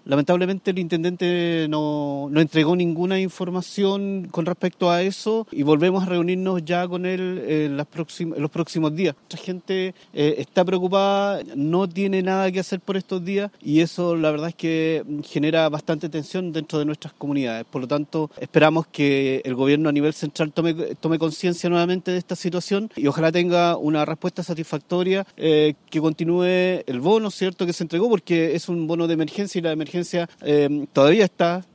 Lamentablemente el intendente no entregó ninguna información con respecto a eso y volvemos a reunirnos ya con él en los próximos días. Mucha gente está preocupada, no tiene nada que hacer por estos días y eso la verdad es que genera bastante tensión dentro de nuestras comunidades. Por lo tanto, esperamos que el gobierno a nivel central tome conciencia nuevamente de esta situación y ojalá tenga una respuesta satisfactoria, que continúe el bono, ¿cierto?, que se entregó, porque es un bono de emergencia y la emergencia todavía está.